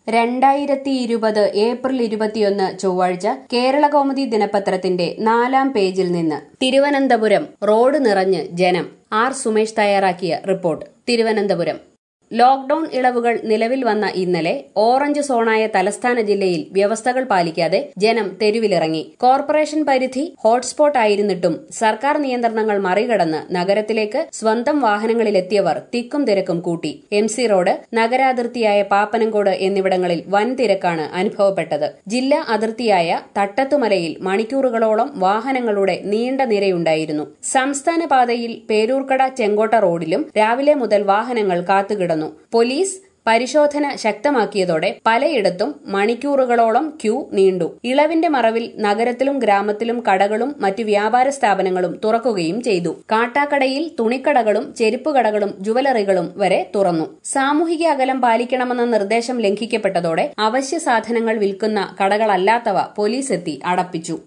2020 April 21 ചൊവ്വാഴ്ച കേരളകൗമുദി ദിനപത്രത്തിന്റെ 4-ാം പേജിൽ നിന്ന് തിരുവനന്തപുരം റോഡ് നിറഞ്ഞ് ജനം. ആർ സുമേഷ് തയ്യാറാക്കിയ റിപ്പോർട്ട്. തിരുവനന്തപുരം ലോക്ഡൌൺ ഇളവുകൾ നിലവിൽ വന്ന ഇന്നലെ ഓറഞ്ച് സോണായ തലസ്ഥാന ജില്ലയിൽ വ്യവസ്ഥകൾ പാലിക്കാതെ ജനം തെരുവിലിറങ്ങി. കോർപ്പറേഷൻ പരിധി ഹോട്ട്സ്പോട്ട് ആയിരുന്നിട്ടും സർക്കാർ നിയന്ത്രണങ്ങൾ മറികടന്ന് നഗരത്തിലേക്ക് സ്വന്തം വാഹനങ്ങളിലെത്തിയവർ തിക്കും തിരക്കും കൂട്ടി. MC റോഡ്, നഗരാതിർത്തിയായ പാപ്പനംകോട് എന്നിവിടങ്ങളിൽ വൻ തിരക്കാണ് അനുഭവപ്പെട്ടത്. ജില്ലാ അതിർത്തിയായ തട്ടത്തുമലയിൽ മണിക്കൂറുകളോളം വാഹനങ്ങളുടെ നീണ്ട നിരയുണ്ടായിരുന്നു. സംസ്ഥാന പാതയിൽ പേരൂർക്കട ചെങ്കോട്ട റോഡിലും രാവിലെ മുതൽ വാഹനങ്ങൾ കാത്തുകിടന്നു. പോലീസ് പരിശോധന ശക്തമാക്കിയതോടെ പലയിടത്തും മണിക്കൂറുകളോളം ക്യൂ നീണ്ടു. ഇളവിന്റെ മറവിൽ നഗരത്തിലും ഗ്രാമത്തിലും കടകളും മറ്റു വ്യാപാര സ്ഥാപനങ്ങളും തുറക്കുകയും ചെയ്തു. കാട്ടാക്കടയിൽ തുണിക്കടകളും ചെരുപ്പുകടകളും ജുവലറികളും വരെ തുറന്നു. സാമൂഹിക അകലം പാലിക്കണമെന്ന നിർദ്ദേശം ലംഘിക്കപ്പെട്ടതോടെ അവശ്യ സാധനങ്ങൾ വിൽക്കുന്ന കടകളല്ലാത്തവ പോലീസ് എത്തി അടപ്പിച്ചു.